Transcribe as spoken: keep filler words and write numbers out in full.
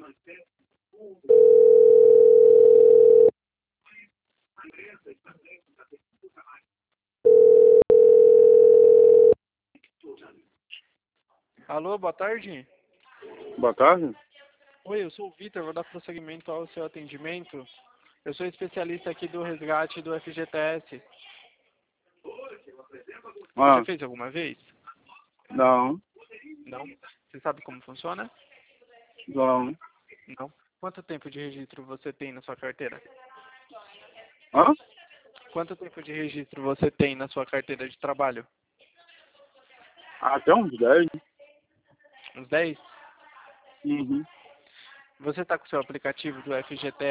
Alô, boa tarde. Boa tarde. Oi, eu sou o Vitor, vou dar prosseguimento ao seu atendimento. Eu sou especialista aqui do resgate do F G T S. Você Ah, já fez alguma vez? não, Não? Você sabe como funciona? não. Não. Quanto tempo de registro você tem na sua carteira? Hã? Quanto tempo de registro você tem na sua carteira de trabalho? Até uns dez. Uns dez? Uhum. Você está com o seu aplicativo do F G T S?